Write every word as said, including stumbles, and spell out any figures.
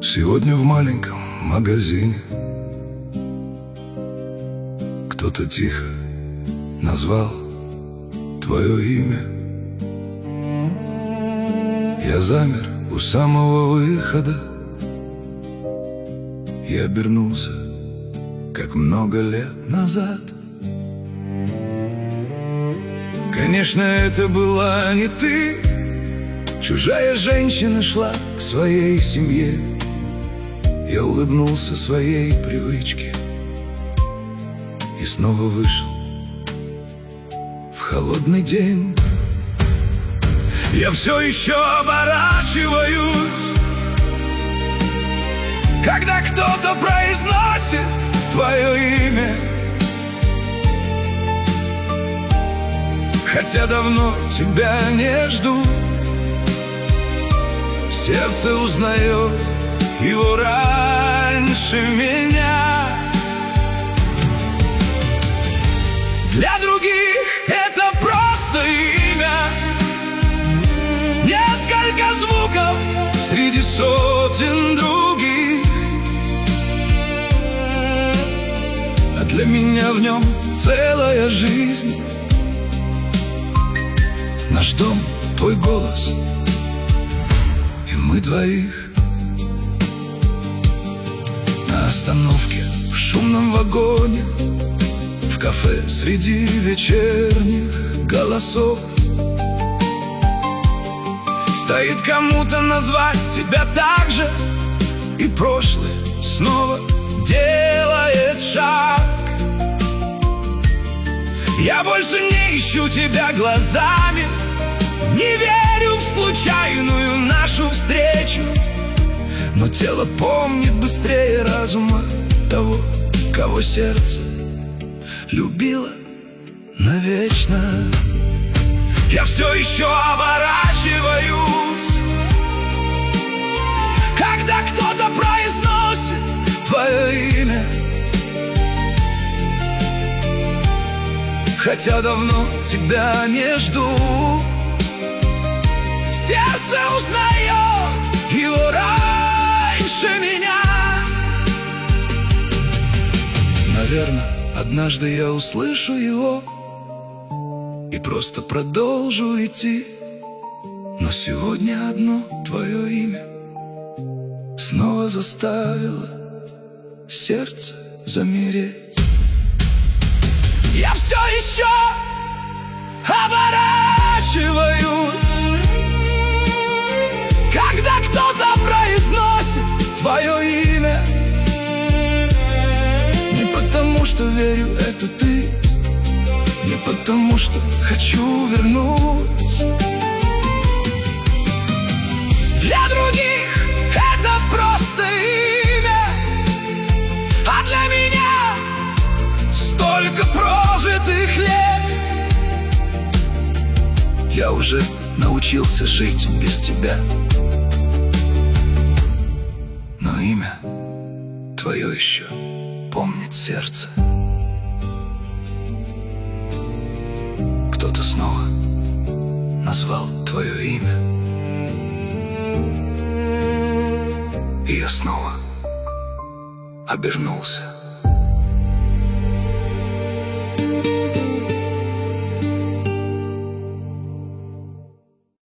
Сегодня в маленьком магазине кто-то тихо назвал твое имя. Я замер у самого выхода и обернулся, как много лет назад. Конечно, это была не ты. Чужая женщина шла к своей семье. Я улыбнулся своей привычке и снова вышел в холодный день. Я все еще оборачиваюсь, когда кто-то произносит твое имя, хотя давно тебя не жду. Сердце узнает его раньше меня. Для других это просто имя, несколько звуков среди сотен других, а для меня в нем целая жизнь. Наш дом, твой голос и мы двоих. На остановке, в шумном вагоне, в кафе среди вечерних голосов стоит кому-то назвать тебя так же, и прошлое снова делает шаг. Я больше не ищу тебя глазами, не верю в случайную нашу встречу, но тело помнит быстрее разума того, кого сердце любило навечно. Я все еще оборачиваюсь, когда кто-то произносит твое имя, хотя давно тебя не жду. Сердце узнает его раньше меня. Наверное, однажды я услышу его и просто продолжу идти, но сегодня одно твое имя снова заставило сердце замереть. Я все еще оборачиваюсь, когда кто-то произносит твое имя, не потому что верю, это ты, не потому что хочу вернуть. Для других это просто имя, а для меня столько прожитых лет. Я уже научился жить без тебя, но имя твое еще помнит сердце. Кто-то снова назвал твое имя, и я снова обернулся.